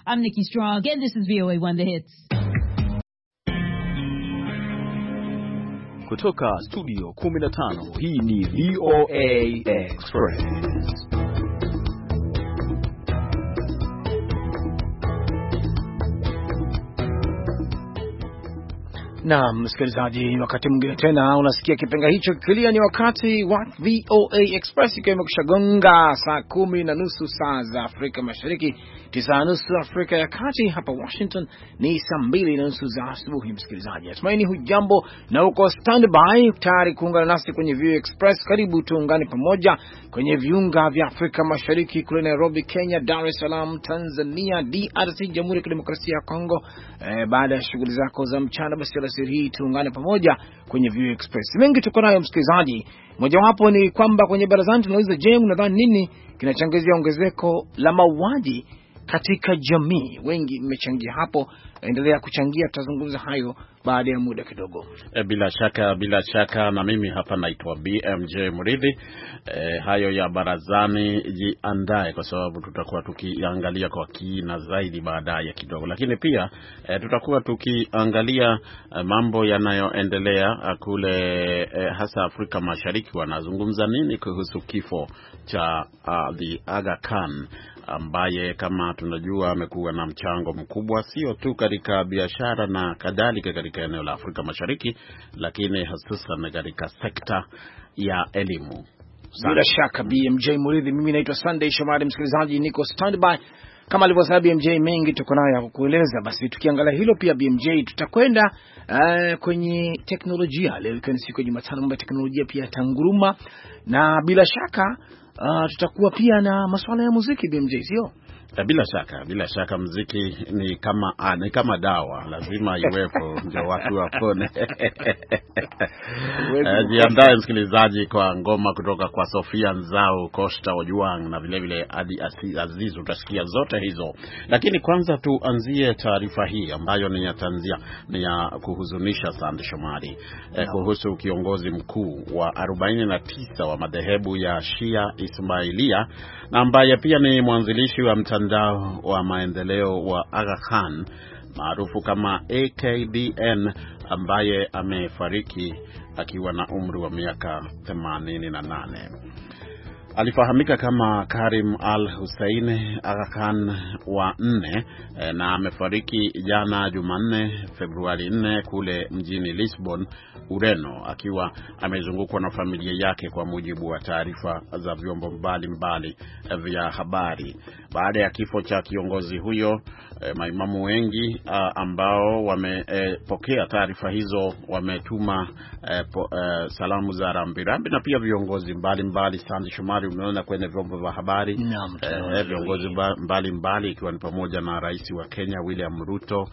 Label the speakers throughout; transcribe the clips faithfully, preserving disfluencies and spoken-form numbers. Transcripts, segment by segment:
Speaker 1: I'm Nikki Strong, and this is V O A One The Hits.
Speaker 2: Kutoka studio kumi na tano, hii ni V O A Express. Na msikilizaji, wakati mwingine tena unasikia kipenga hicho kilia, ni wakati wa V O A Express ikiwa imekwishagonga saa kumi na nusu saa za Afrika Mashariki, tisa na nusu Afrika ya Kati. Hapa Washington ni saa mbili na nusu za asubuhi. Msikilizaji, natumaini hujambo na uko standby tayari kuungana nasi kwenye V O A Express. Karibu tuungane pamoja kwenye viunga vya Afrika Mashariki, kule Nairobi Kenya, Dar es Salaam Tanzania, D R C Jamhuri ya Kidemokrasia ya Kongo. Eh, baada ya shughuli zako za mchana, basi alasiri hii tuungane pamoja kwenye V O A Express. Mengi tuko nayo msikilizaji. Mojawapo ni kwamba kwenye barazani tunauliza, je, unadhani nini kinachangizia ongezeko la mauaji katika jamii? Wengi mmechangia hapo, endelea kuchangia, tutazungumza hayo baada ya muda kidogo.
Speaker 3: E, bila shaka bila shaka na mimi hapa naitwa B M J Muridhi. E, hayo ya barazani jiandae, kwa sababu tutakuwa tukiangalia kwa kina zaidi baadaye kidogo. Lakini pia e, tutakuwa tukiangalia e, mambo yanayoendelea kule e, hasa Afrika Mashariki. Wanazungumza nini kuhusu kifo cha uh, the Aga Khan, ambaye kama tunajua amekuwa na mchango mkubwa sio tu katika biashara na kadhalika katika eneo la Afrika Mashariki, lakini hususan katika sekta ya elimu.
Speaker 2: Bila shaka B M J Muridhi, mimi naitwa Sunday Shomari. Msikilizaji, niko standby kama alivyosema B M J, mengi tuko nayo ya kukueleza. Basi tukiangalia hilo pia B M J, tutakwenda uh, kwenye teknolojia. Leo ikiwa ni siku ya Jumatano, mambo ya teknolojia pia tanguruma, na bila shaka uh, tutakuwa pia na masuala ya muziki B M J, sio?
Speaker 3: Bila shaka, bila shaka muziki ni kama ah, ni kama dawa, lazima iwepo ndio watu wapone. Jiandae msikilizaji kwa ngoma kutoka kwa Sofia Nzau, Costa Ojuang na vile vile Adi Aziz, utasikia zote hizo. Lakini kwanza tuanzie taarifa hii ambayo ni ya tanzia, ni ya kuhuzunisha sana Shomari, eh, kuhusu kiongozi mkuu wa arobaini na tisa wa madhehebu ya Shia Ismailia, na ambaye pia ni mwanzilishi wa mtandao wa maendeleo wa Aga Khan maarufu kama A K D N, ambaye amefariki akiwa na umri wa miaka themanini na nane. Alifahamika kama Karim Al-Hussein Aga Khan wa nne, na amefariki jana Jumanne Februari nne kule mjini Lisbon, Ureno, akiwa amezungukwa na familia yake, kwa mujibu wa taarifa za vyombo mbalimbali vya habari. Baada ya kifo cha kiongozi huyo, eh, maimamu wengi uh, ambao wamepokea eh, taarifa hizo wametuma eh, po, eh, salamu za rambirambi, na pia viongozi mbalimbali. Sandi Shomari, umeona kwenye vyombo vya habari eh, viongozi mbalimbali ikiwa ni pamoja na rais wa Kenya William Ruto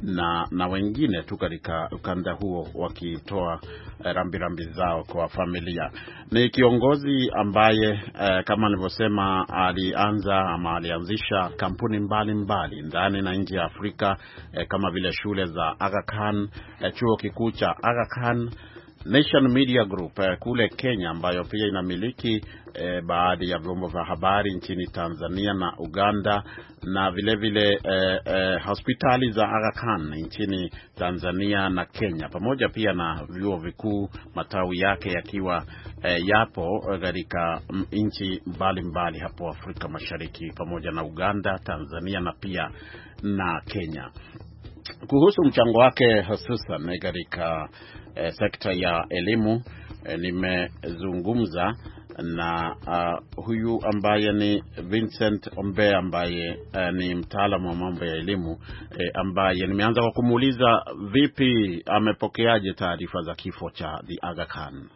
Speaker 3: na na wengine tu katika ukanda huo wakitoa eh, rambirambi zao kwa familia. Ni kiongozi ambaye eh, kama nilivyosema alianza ama alianzisha kampuni mbalimbali ndani na nje ya Afrika, eh, kama vile shule za Aga Khan, eh, chuo kikuu cha Aga Khan, Nation Media Group eh, kule Kenya, ambayo pia inamiliki eh, baadhi ya vyombo vya habari nchini Tanzania na Uganda, na vile vile eh, eh, hospitali za Aga Khan nchini Tanzania na Kenya, pamoja pia na vyuo vikuu, matawi yake yakiwa eh, yapo katika nchi mbalimbali hapo Afrika Mashariki, pamoja na Uganda, Tanzania na pia na Kenya. Kuhusu mchango wake hususan katika eh, sekta ya elimu, eh, nimezungumza na uh, huyu ambaye ni Vincent Ombe, ambaye uh, ni mtaalamu wa mambo ya elimu, eh, ambaye nimeanza kwa kumuuliza vipi amepokeaje taarifa za kifo cha the Aga Khan.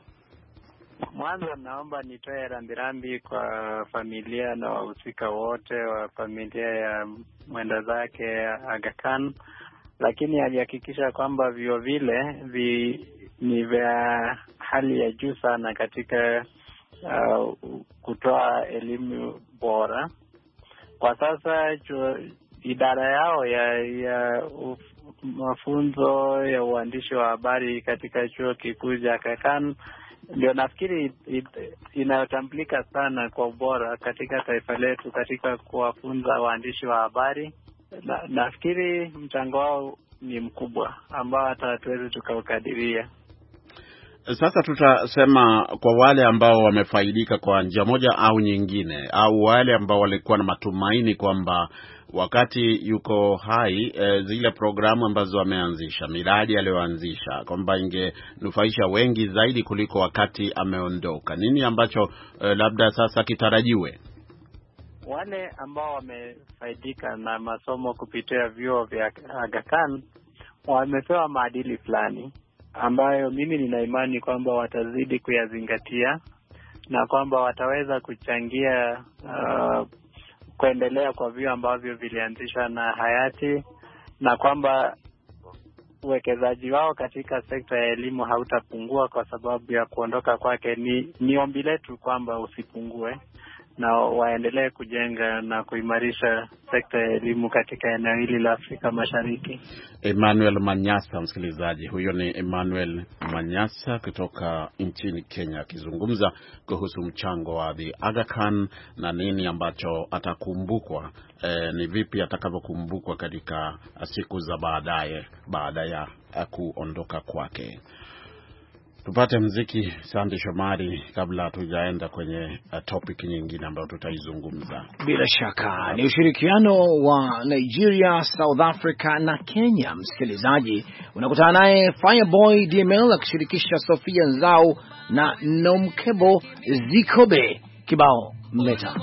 Speaker 4: Mwanzo naomba nitoe rambirambi kwa familia na wahusika wote wa familia ya mwenda zake Aga Khan, lakini alihakikisha kwamba vio vile vi, ni vya hali ya juu sana katika uh, kutoa elimu bora. Kwa sasa chuo, idara yao ya, ya uf, mafunzo ya uandishi wa habari katika chuo kikuu cha Aga Khan ndio nafikiri inayotambulika sana kwa ubora katika taifa letu katika kuwafunza waandishi wa habari na, nafikiri mchango wao ni mkubwa ambao hata hatuwezi tukaukadiria.
Speaker 3: Sasa tutasema kwa wale ambao wamefaidika kwa njia moja au nyingine, au wale ambao walikuwa na matumaini kwamba wakati yuko hai e, zile programu ambazo wameanzisha, miradi aliyoanzisha, kwamba ingenufaisha wengi zaidi kuliko wakati ameondoka. Nini ambacho e, labda sasa kitarajiwe?
Speaker 4: Wale ambao wamefaidika na masomo kupitia vyuo vya Aga Khan wamepewa maadili fulani ambayo mimi nina imani kwamba watazidi kuyazingatia na kwamba wataweza kuchangia uh, kuendelea kwa vyuo ambavyo vilianzishwa na hayati, na kwamba uwekezaji wao katika sekta ya elimu hautapungua kwa sababu ya kuondoka kwake. Ni, ni ombi letu kwamba usipungue na waendelee kujenga na kuimarisha sekta ya elimu katika eneo hili la Afrika Mashariki.
Speaker 3: Emmanuel Manyasa, msikilizaji, huyo ni Emmanuel Manyasa kutoka nchini Kenya akizungumza kuhusu mchango wa the Aga Khan na nini ambacho atakumbukwa, eh, ni vipi atakavyokumbukwa katika siku za baadaye baada ya kuondoka kwake. Tupate muziki, Sandy Shomari, kabla hatujaenda kwenye uh, topic nyingine ambayo tutaizungumza.
Speaker 2: Bila shaka ni ushirikiano wa Nigeria, South Africa na Kenya. Msikilizaji, unakutana naye Fireboy D M L akishirikisha Sofia Nzau na Nomkebo Zikobe, kibao Mleta.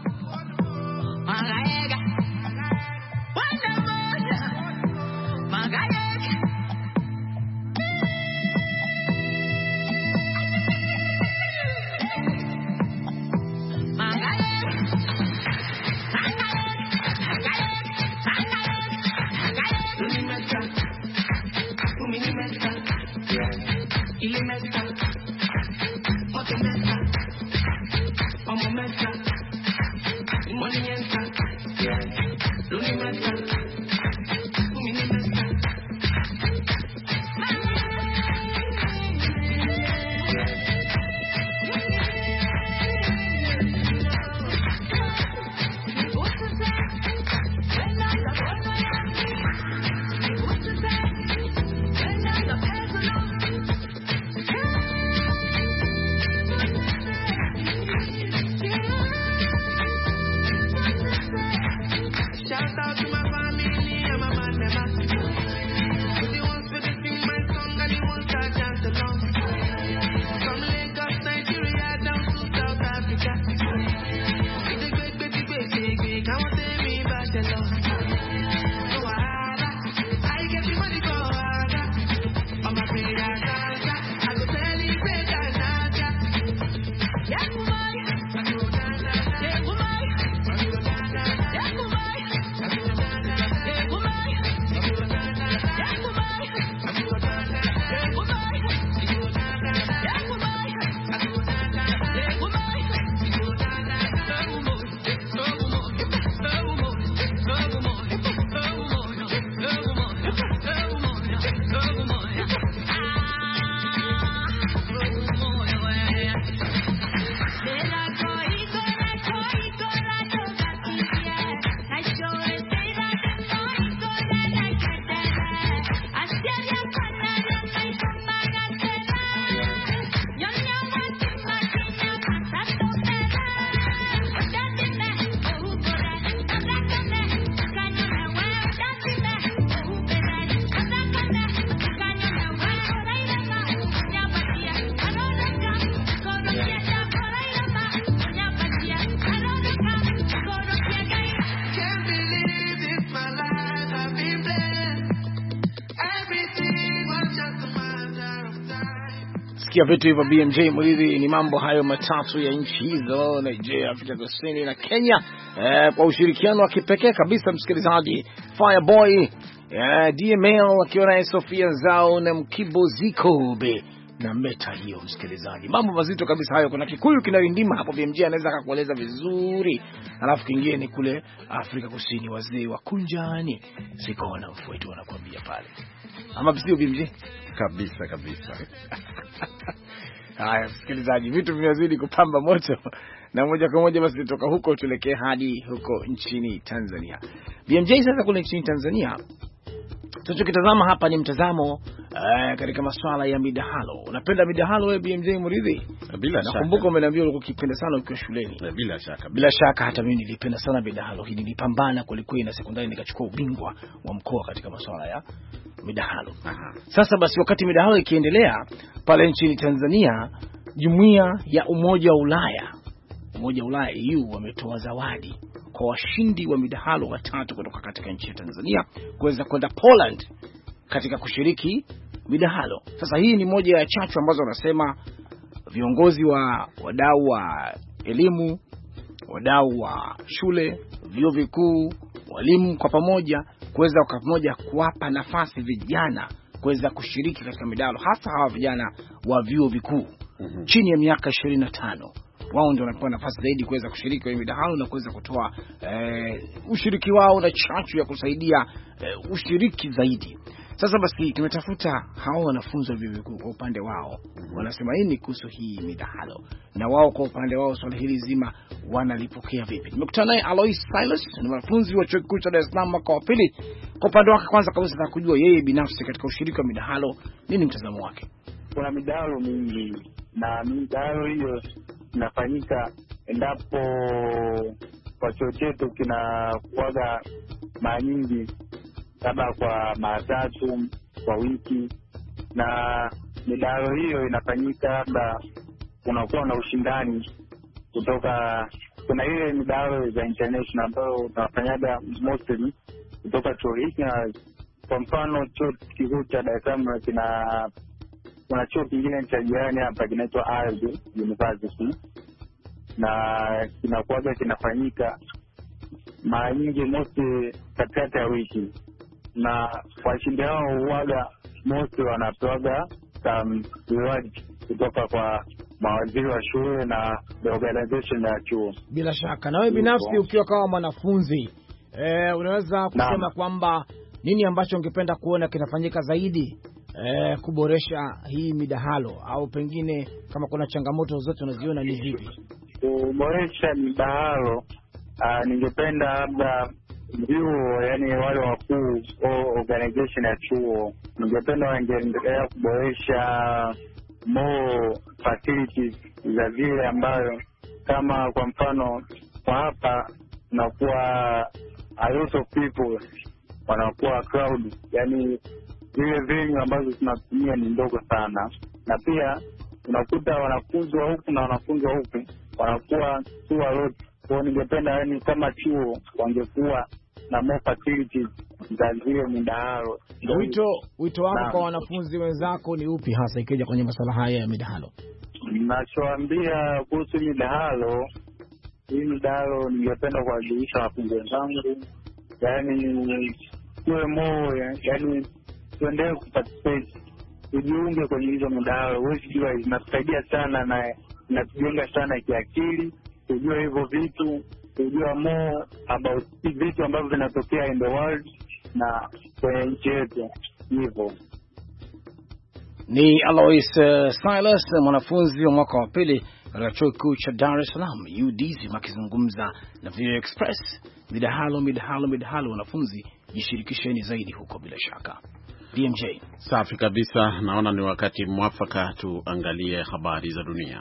Speaker 2: Sikia vitu hivyo B M J Muridhi, ni mambo hayo matatu ya nchi hizo, Nigeria, Afrika Kusini na Kenya, eh, kwa ushirikiano wa kipekee kabisa. Msikilizaji, Fireboy eh, D M L akiwa na Sofia Nzau na Mkibo Zikobe na Meta hiyo. Msikilizaji, mambo mazito kabisa hayo. Kuna Kikuyu kinarindima hapo, B M J anaweza akakueleza vizuri. Alafu kingine ni kule Afrika Kusini, wazee wa kunjani sikona mfuetu wanakuambia pale, ama bisio B M J
Speaker 3: kabisa kabisa.
Speaker 2: Haya msikilizaji, vitu vinazidi kupamba moto. Na moja kwa moja basi kutoka huko tuelekee hadi huko nchini Tanzania. B M J, sasa kule nchini Tanzania tunachokitazama hapa ni mtazamo uh, katika masuala ya midahalo. Unapenda midahalo wewe B M J Muridhi?
Speaker 3: Bila shaka.
Speaker 2: Nakumbuka umeniambia ulikuwa ukipenda sana ukiwa shuleni.
Speaker 3: Bila shaka.
Speaker 2: Bila shaka hata mimi nilipenda sana midahalo. Hii nilipambana kwelikweli na sekondari nikachukua ubingwa wa mkoa katika masuala ya midahalo. Aha. Sasa basi wakati midahalo ikiendelea pale nchini Tanzania, Jumuiya ya Umoja wa Ulaya, Umoja wa Ulaya E U wametoa zawadi kwa washindi wa midahalo watatu kutoka katika nchi ya Tanzania kuweza kwenda Poland katika kushiriki midahalo. Sasa hii ni moja ya chachu ambazo wanasema viongozi wa wadau wa elimu, wadau wa shule, vyuo vikuu, walimu kwa pamoja kuweza kwa pamoja kuwapa nafasi vijana kuweza kushiriki katika midahalo, hasa hawa vijana wa vyuo vikuu mm-hmm. chini ya miaka ishirini na tano. Wao ndio wanapewa nafasi zaidi kuweza kushiriki kwenye midahalo na kuweza kutoa eh, ushiriki wao na chachu ya kusaidia eh, ushiriki zaidi. Sasa basi tumetafuta hao wanafunzi wa vyuo vikuu kwa upande wao wanasema nini kuhusu hii midahalo, na wao kwa upande wao swala hili zima wanalipokea vipi. Nimekutana naye Alois Silas, ni mwanafunzi wa chuo kikuu cha Dar es Salaam mwaka wa pili. Kwa upande wake kwanza kabisa nataka kujua yeye binafsi katika ushiriki wa midahalo nini mtazamo wake.
Speaker 5: Kuna midahalo mingi na midahalo hiyo inafanyika endapo kwa chuo chetu kinakuaga mara nyingi labda kwa mara tatu kwa wiki, na midahalo hiyo inafanyika labda unakuwa na ushindani kutoka, kuna ile midahalo za international ambayo tunafanyaga mostly kutoka chuo hiki. Kwa mfano chuo kikuu cha Dar es Salaam kina kuna chuo kingine cha jirani hapa kinaitwa Ardhi University, na kinakuaga kinafanyika mara nyingi mosi katikati ya wiki, na washindi hao huaga mosi wanapewaga some reward kutoka kwa mawaziri wa shule na the organization ya chuo.
Speaker 2: Bila shaka na wewe binafsi ukiwa kama mwanafunzi eh, unaweza kusema kwamba nini ambacho ungependa kuona kinafanyika zaidi eh, kuboresha hii midahalo, au pengine kama kuna changamoto zote unaziona ni vipi
Speaker 5: kuboresha midahalo? Uh, ningependa labda vyuo, yani wale wakuu au organization ya chuo, ningependa wangeendelea kuboresha more facilities za vile ambayo, kama kwa mfano kwa hapa nakuwa a lot of people wanakuwa crowd, yani zile venue ambazo tunatumia ni ndogo sana, na pia unakuta wanafunzi wa huku na wanafunzi wa huku wanakuwa tu a lot. Kwa ningependa yani kama chuo wangekuwa na more facilities za zile midahalo.
Speaker 2: Wito wito wako kwa wanafunzi wenzako ni upi hasa ikija kwenye masuala haya ya midahalo?
Speaker 5: Ninachoambia kuhusu midahalo, hii midahalo ningependa kuwajulisha wanafunzi wenzangu, yani kuwe more, yani tuendelee kuparticipate, tujiunge kwenye hizo midahalo. Wewe jua inatusaidia sana na inatujenga sana kiakili, kujua hivyo vitu, kujua more about vitu ambavyo vinatokea in the world na kwenye nchi yetu hivyo.
Speaker 2: Ni Alois uh, Silas, mwanafunzi wa mwaka wa pili katika chuo kikuu cha Dar es Salaam U D S, akizungumza na V O A Express. Midahalo, midahalo, midahalo, wanafunzi jishirikisheni zaidi huko bila shaka. B M J.
Speaker 3: Safi kabisa, naona ni wakati mwafaka tuangalie habari za dunia.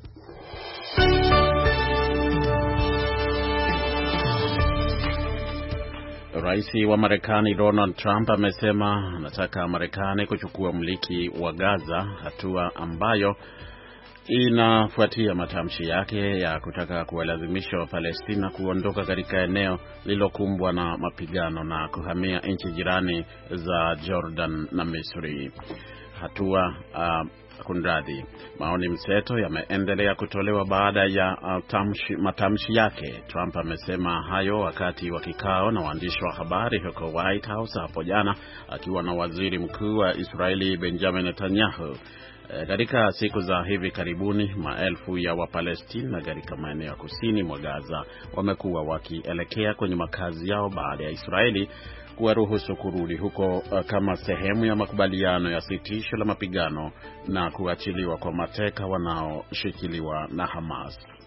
Speaker 3: Rais wa Marekani Donald Trump amesema anataka Marekani kuchukua umiliki wa Gaza, hatua ambayo inafuatia matamshi yake ya kutaka kuwalazimisha Wapalestina kuondoka katika eneo lililokumbwa na mapigano na kuhamia nchi jirani za Jordan na Misri. Hatua uh, kunradhi, maoni mseto yameendelea kutolewa baada ya uh, tamshi, matamshi yake. Trump amesema hayo wakati wa kikao na waandishi wa habari huko White House hapo jana, akiwa na waziri mkuu wa Israeli Benjamin Netanyahu. E, katika siku za hivi karibuni, maelfu ya Wapalestina katika maeneo ya kusini mwa Gaza wamekuwa wakielekea kwenye makazi yao baada ya Israeli kuwaruhusu kurudi huko uh, kama sehemu ya makubaliano ya sitisho la mapigano na kuachiliwa kwa mateka wanaoshikiliwa na Hamas.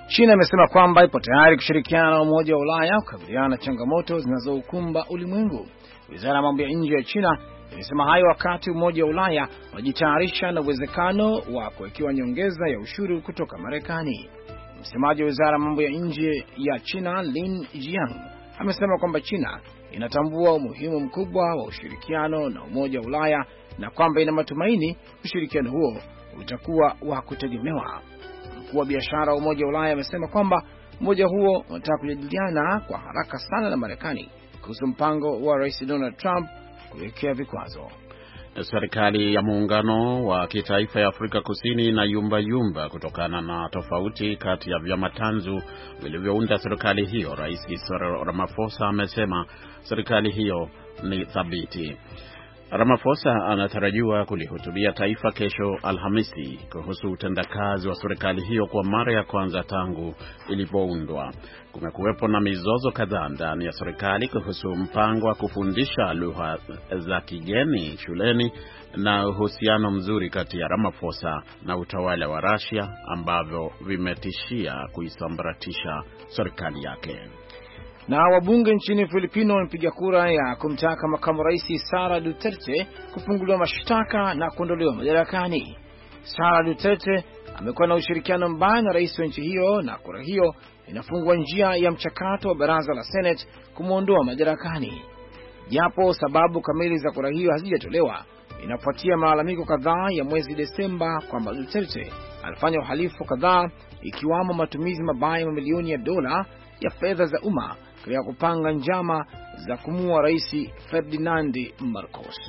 Speaker 2: China imesema kwamba ipo tayari kushirikiana na Umoja wa Ulaya kukabiliana na changamoto zinazoukumba ulimwengu. Wizara ya mambo ya nje ya China ilisema hayo wakati Umoja wa Ulaya unajitayarisha na uwezekano wa kuwekewa nyongeza ya ushuru kutoka Marekani. Msemaji wa Wizara ya mambo ya nje ya China, Lin Jiang, amesema kwamba China inatambua umuhimu mkubwa wa ushirikiano na Umoja wa Ulaya na kwamba ina matumaini ushirikiano huo utakuwa wa kutegemewa. Mkuu wa biashara wa Umoja wa Ulaya amesema kwamba umoja huo unataka kujadiliana kwa haraka sana na Marekani kuhusu mpango wa Rais Donald Trump kuwekea vikwazo.
Speaker 3: Serikali ya muungano wa kitaifa ya Afrika Kusini na yumba yumba kutokana na tofauti kati ya vyama tanzu vilivyounda serikali hiyo. Rais Cyril Ramaphosa amesema serikali hiyo ni thabiti. Ramaphosa anatarajiwa kulihutubia taifa kesho Alhamisi kuhusu utendakazi wa serikali hiyo kwa mara ya kwanza tangu ilipoundwa. Kumekuwepo na mizozo kadhaa ndani ya serikali kuhusu mpango wa kufundisha lugha za kigeni shuleni na uhusiano mzuri kati ya Ramaphosa na utawala wa Russia ambavyo vimetishia kuisambaratisha serikali yake.
Speaker 2: Na wabunge nchini Filipino wamepiga kura ya kumtaka makamu rais Sara Duterte kufunguliwa mashtaka na kuondolewa madarakani. Sara Duterte amekuwa na ushirikiano mbaya na rais wa nchi hiyo, na kura hiyo inafungua njia ya mchakato wa baraza la Senate kumuondoa madarakani. Japo sababu kamili za kura hiyo hazijatolewa, inafuatia malalamiko kadhaa ya mwezi Desemba kwamba Duterte alifanya uhalifu kadhaa, ikiwamo matumizi mabaya ya mamilioni ya dola ya fedha za umma katika kupanga njama za kumua rais Ferdinand Marcos.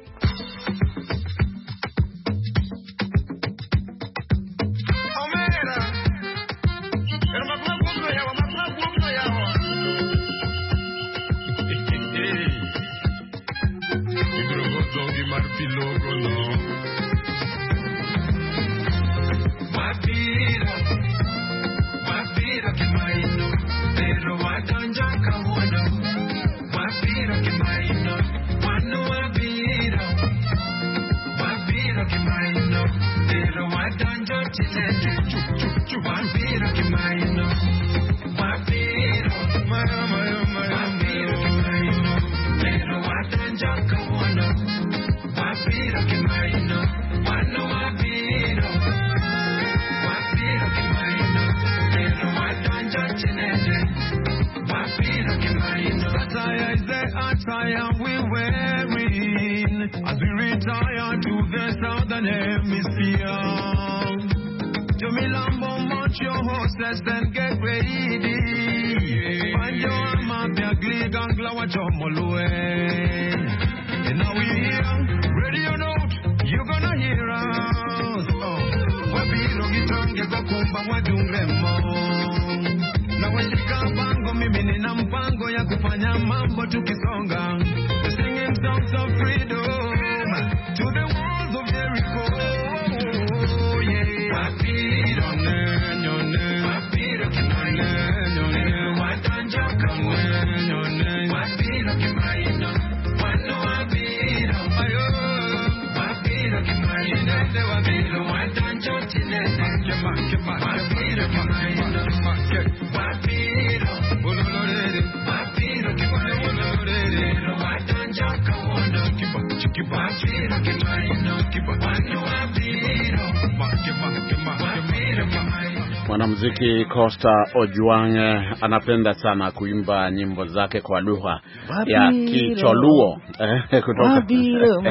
Speaker 3: Mwanamuziki Costa Ojwang anapenda sana kuimba nyimbo zake kwa lugha ya Kicholuo kutoka
Speaker 2: Wabiro.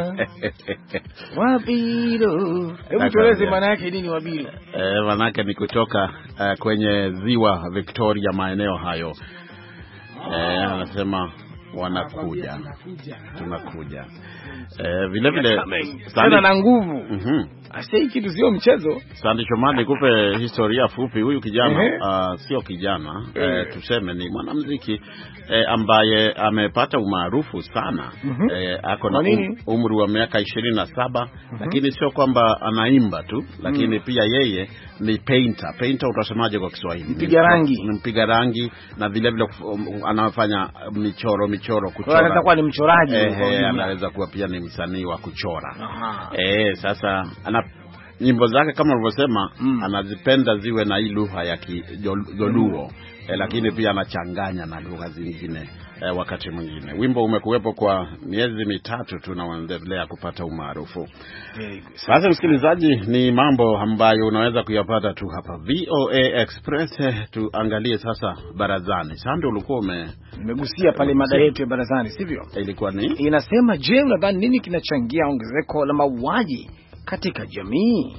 Speaker 2: Wabiro. Hebu tueleze maana yake nini Wabiro?
Speaker 3: Eh, maana yake ni kutoka uh, kwenye ziwa Victoria, maeneo hayo. Eh, anasema wanakuja. Tunakuja. Eh, vile vile
Speaker 2: sana na nguvu.
Speaker 3: Mhm.
Speaker 2: Asei kitu sio mchezo.
Speaker 3: Sandi Shomali, kupe historia fupi. Huyu kijana uh, sio kijana eh, tuseme ni mwanamuziki eh, ambaye amepata umaarufu sana. eh, ako na um, umri wa miaka ishirini na saba, lakini sio kwamba anaimba tu, lakini mm. pia yeye ni painter. Painter utasemaje kwa Kiswahili?
Speaker 2: Mpiga rangi.
Speaker 3: Mpiga rangi, na vile vile um, anafanya michoro michoro kuchora.
Speaker 2: Anaweza kuwa ni mchoraji.
Speaker 3: Eh, eh, anaweza kuwa pia ni msanii wa kuchora. Eh, sasa ana nyimbo zake kama ulivyosema
Speaker 2: mm.
Speaker 3: anazipenda ziwe na hii lugha ya Kijoluo mm. eh, lakini pia anachanganya na lugha zingine eh, wakati mwingine. Wimbo umekuwepo kwa miezi mitatu tu na unaendelea kupata umaarufu. Sasa msikilizaji, ni mambo ambayo unaweza kuyapata tu hapa V O A Express. Tuangalie sasa barazani. Sande, ulikuwa ume
Speaker 2: nimegusia pale mada yetu ya barazani, sivyo?
Speaker 3: Ilikuwa ni
Speaker 2: inasema, je, unadhani nini kinachangia ongezeko la mauaji katika jamii?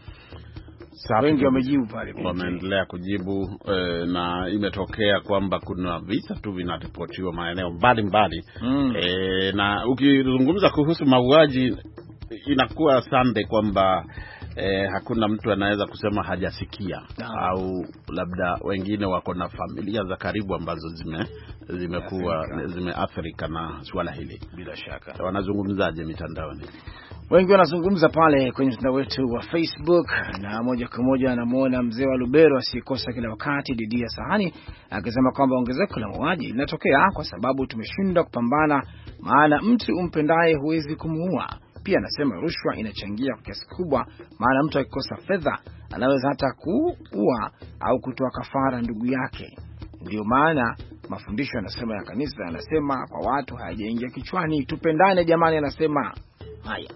Speaker 2: Wengi wamejibu pale,
Speaker 3: wameendelea kujibu e, na imetokea kwamba kuna visa tu vinaripotiwa maeneo mbalimbali mm. e, na ukizungumza kuhusu mauaji inakuwa Sunday kwamba e, hakuna mtu anaweza kusema hajasikia no. au labda wengine wako na familia za karibu ambazo zime zimekuwa zimeathirika na swala hili.
Speaker 2: Bila shaka
Speaker 3: wanazungumzaje mitandaoni?
Speaker 2: Wengi wanazungumza pale kwenye mtandao wetu wa Facebook, na moja kwa moja anamuona mzee wa Lubero asikosa kila wakati Didia Sahani akisema kwamba ongezeko la mauaji linatokea kwa sababu tumeshindwa kupambana, maana mtu umpendaye huwezi kumuua. Pia anasema rushwa inachangia kwa kiasi kubwa, maana mtu akikosa fedha anaweza hata kuua au kutoa kafara ndugu yake. Ndio maana mafundisho anasema ya kanisa anasema kwa watu hayajaingia kichwani, tupendane jamani, anasema haya.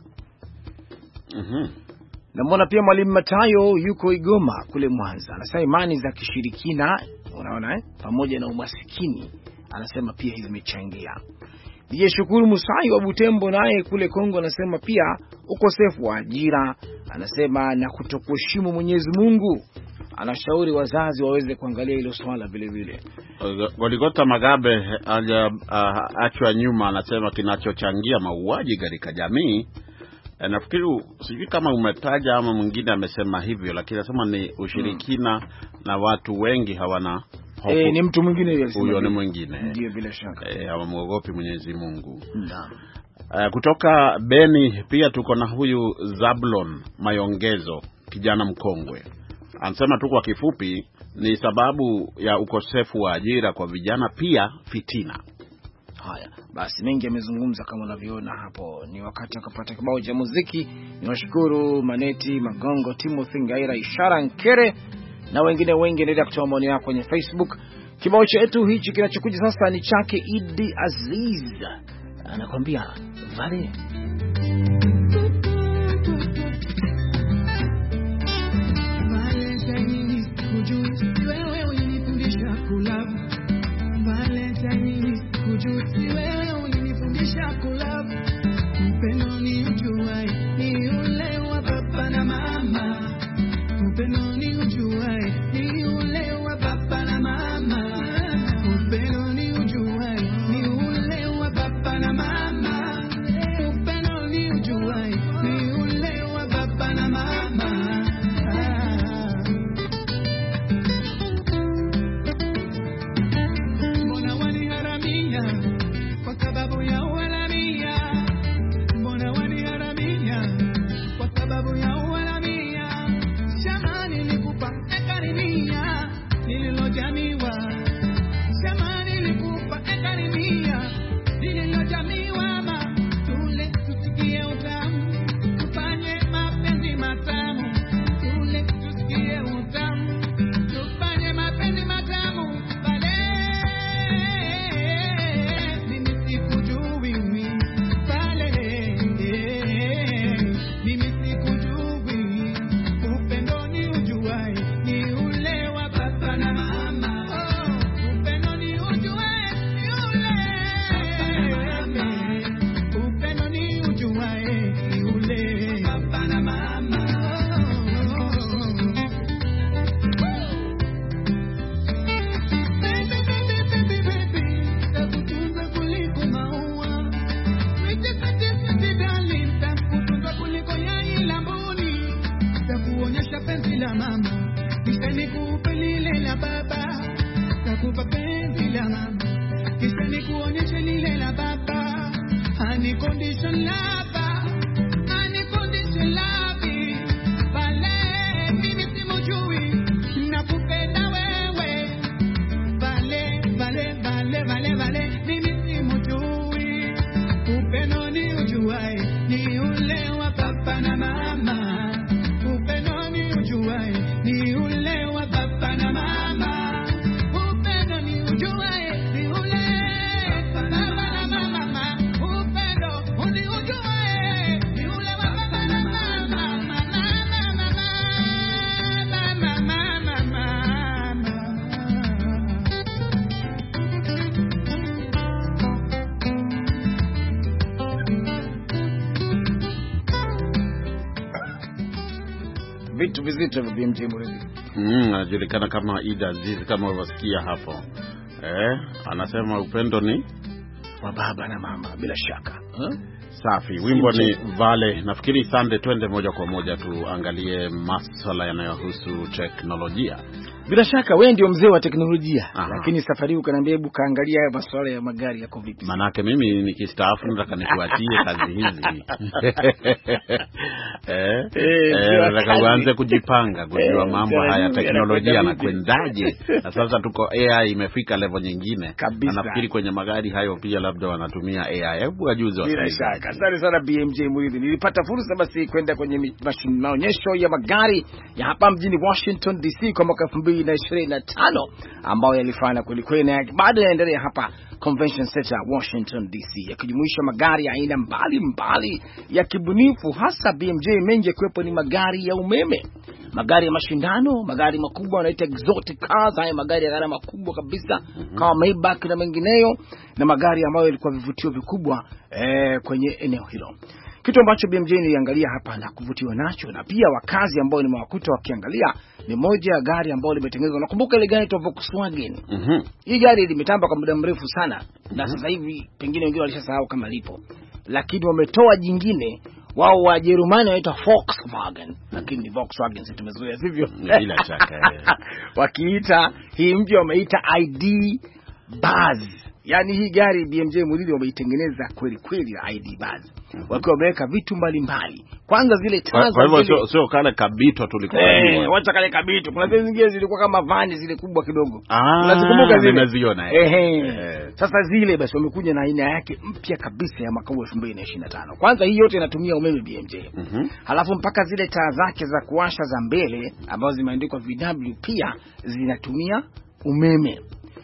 Speaker 3: Mhm.
Speaker 2: Na mbona pia Mwalimu Matayo yuko Igoma kule Mwanza, anasema imani za kishirikina, unaona eh, pamoja na umasikini, anasema pia hizi zimechangia. Dije Shukuru Musai wa Butembo naye kule Kongo anasema pia ukosefu wa ajira, anasema na kutokuheshimu Mwenyezi Mungu. Anashauri wazazi waweze kuangalia hilo swala vile vile.
Speaker 3: Goligota Magabe aja uh, achwa nyuma, anasema kinachochangia mauaji katika jamii, nafikiri sijui kama umetaja ama mwingine amesema hivyo, lakini anasema ni ushirikina hmm. na watu wengi hawana hofu.
Speaker 2: Eh, ni mtu mwingine yeye,
Speaker 3: huyo ni mwingine.
Speaker 2: Ndio, bila shaka.
Speaker 3: Eh, hawamuogopi Mwenyezi Mungu.
Speaker 2: Naam.
Speaker 3: Uh, kutoka Beni pia tuko na huyu Zablon Mayongezo, kijana mkongwe. Anasema tu kwa kifupi ni sababu ya ukosefu wa ajira kwa vijana, pia fitina.
Speaker 2: Haya, basi mengi yamezungumza kama unavyoona hapo. Ni wakati wa kupata kibao cha muziki. Niwashukuru Maneti Magongo, Timothy Ngaira, Ishara Nkere na wengine wengi. Endelea kutoa maoni yako kwenye Facebook. Kibao chetu hichi kinachokuja sasa ni chake Idi Aziz, anakuambia vale.
Speaker 6: Upendo ni ujuai,
Speaker 2: vitu vizito vya B M J Muridhi.
Speaker 3: Mm, anajulikana kama Ida Aziz kama unasikia hapo. Eh, anasema upendo ni
Speaker 2: wa baba na mama bila shaka. Huh?
Speaker 3: Safi, wimbo ni Vale. Nafikiri Sunday twende moja kwa moja tuangalie masuala yanayohusu teknolojia.
Speaker 2: Bila shaka wewe ndio mzee wa teknolojia. Aha. Lakini safari hii ukaniambia hebu kaangalia masuala ya magari yako vipi.
Speaker 3: Manake mimi nikistaafu nataka nikuachie kazi hizi. eh, eh nataka uanze kujipanga kujua mambo haya teknolojia na kwendaje. Na sasa tuko A I imefika level nyingine. Na nafikiri kwenye magari hayo pia labda wanatumia A I. Hebu ajuze
Speaker 2: wasa. Bila shaka. Asante sana B M J Muridhi. Nilipata fursa basi kwenda kwenye maonyesho ya magari ya hapa mjini Washington D C kwa mwaka elfu mbili na ishirini na tano ambao yalifanya kweli kweli na bado yanaendelea hapa Convention Center Washington D C, yakijumuisha magari ya aina mbalimbali ya kibunifu, hasa B M J mengi kwepo ni magari ya umeme, magari ya mashindano, magari makubwa wanaita exotic cars, haya magari ya gharama kubwa kabisa mm-hmm. kama Maybach na mengineyo, na magari ambayo yalikuwa vivutio vikubwa eh, kwenye eneo hilo. Kitu ambacho B M J iliangalia hapa na kuvutiwa nacho, na pia wakazi ambao nimewakuta wakiangalia, ni moja ya gari ambalo limetengenezwa. Nakumbuka ile gari ya Volkswagen. Mhm. Hii gari limetamba kwa muda mrefu sana. Mm-hmm. Na sasa hivi pengine wengine walishasahau kama lipo. Lakini wametoa jingine, wao wa Jerumani wanaita Volkswagen. Lakini ni Volkswagen sisi tumezoea hivyo.
Speaker 3: Bila shaka.
Speaker 2: Wakiita hii mpya wameita I D Buzz. Yaani hii gari B M J Muridhi wameitengeneza kweli kweli ya I D Buzz. Wakiwa wameweka vitu mbalimbali. Kwanza zile taa
Speaker 3: kwa hivyo sio sio kale kabito tulikuwa
Speaker 2: eh hey, wacha kale kabito. Kuna zile zingine zilikuwa kama vani zile kubwa kidogo.
Speaker 3: Ah, unazikumbuka zile? Nimeziona
Speaker 2: eh hey. hey. Sasa zile basi wamekuja na aina yake mpya kabisa ya mwaka elfu mbili na ishirini na tano. Kwanza hii yote inatumia umeme B M J. Mm-hmm. Halafu mpaka zile taa zake za kuwasha za mbele ambazo zimeandikwa V W pia zinatumia umeme.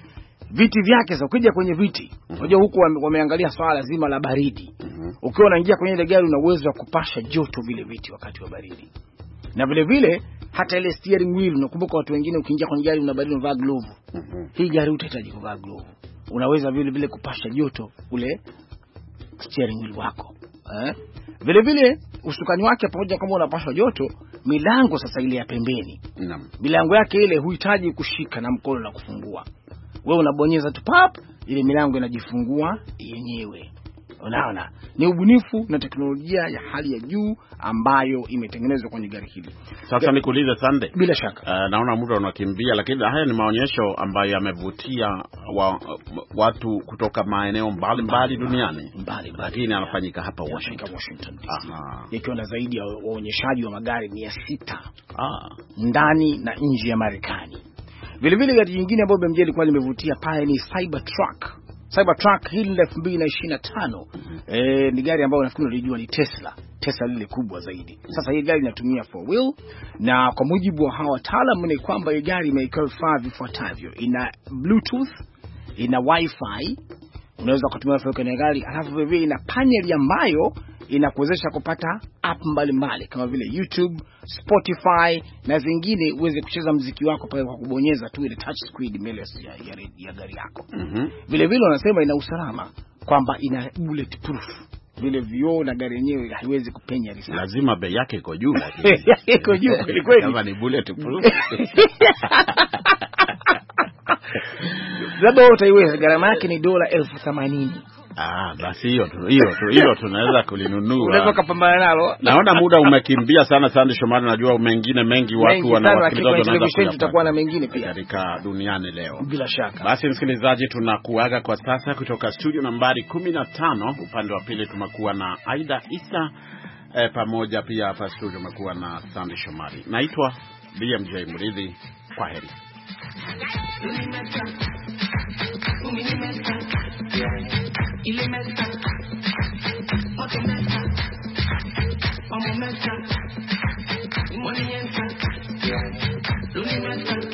Speaker 2: Viti vyake sasa ukija kwenye viti, unajua huko wameangalia swala zima la baridi. Mm-hmm. Ukiwa unaingia kwenye ile gari una uwezo wa kupasha joto vile viti wakati wa baridi. Na vile vile hata ile steering wheel, unakumbuka watu wengine ukiingia kwenye gari una baridi unavaa glove. Mm-hmm. Hii gari utahitaji kuvaa glove. Unaweza vile vile kupasha joto ule steering wheel wako. Eh? Vile vile usukani wake pamoja kama unapasha joto, milango sasa ile ya pembeni. Naam. Milango yake ile huhitaji kushika na mkono na kufungua. Wewe unabonyeza tu pap, ile milango inajifungua yenyewe. Unaona? Ni ubunifu na teknolojia ya hali ya juu ambayo imetengenezwa kwenye gari hili.
Speaker 3: Sasa nikuulize Sunday.
Speaker 2: Bila shaka.
Speaker 3: Uh, naona muda unakimbia, lakini haya ni maonyesho ambayo yamevutia wa, watu kutoka maeneo mbalimbali duniani. Mbali, lakini yanafanyika hapa Washington.
Speaker 2: Washington. Aha. Yakiwa na zaidi ya waonyeshaji wa magari mia sita.
Speaker 3: Ah.
Speaker 2: Ndani na nje ya Marekani. Vile vile gari jingine ambayo B M J ilikuwa limevutia pale ni Cybertruck. Cybertruck hili elfu mbili na ishirini na tano. Mm-hmm. Eh, ni gari ambayo nafikiri unajua ni Tesla. Tesla lile kubwa zaidi. Sasa hii gari inatumia four wheel, na kwa mujibu wa hawa wataalamu ni kwamba hii gari imewekewa vifaa vifuatavyo. Ina Bluetooth, ina Wi-Fi, unaweza kutumia wifi kwenye gari, alafu vile vile ina panel ambayo inakuwezesha kupata app mbalimbali kama vile YouTube, Spotify na zingine, uweze kucheza muziki wako pale kwa kubonyeza tu ile touch screen mbele ya, ya, ya gari yako. Mhm. Vile vile wanasema ina usalama, kwamba ina bulletproof. Vile vioo na gari yenyewe haiwezi kupenya risasi.
Speaker 3: Lazima bei yake iko juu lakini.
Speaker 2: Iko juu kweli kweli.
Speaker 3: Kama ni bulletproof.
Speaker 2: Labda utaiweza, gharama yake ni dola elfu themanini.
Speaker 3: Ah, basi hiyo tu, hiyo tu, hiyo tunaweza kulinunua.
Speaker 2: Unaweza kupambana nalo.
Speaker 3: Naona muda umekimbia sana sana, Shomari, najua mengine mengi watu wanawasikiliza,
Speaker 2: tunaweza tutakuwa na mengine pia
Speaker 3: katika duniani leo.
Speaker 2: Bila shaka.
Speaker 3: Basi msikilizaji, tunakuaga kwa sasa kutoka studio nambari kumi na tano. Upande wa pili tumekuwa na Aida Isa, e, pamoja pia hapa studio tumekuwa na Sandy Shomari. Naitwa B M J Muridhi. Kwaheri.
Speaker 6: Ile mesa, oto mesa, omo mesa, money ensa, luni mesa.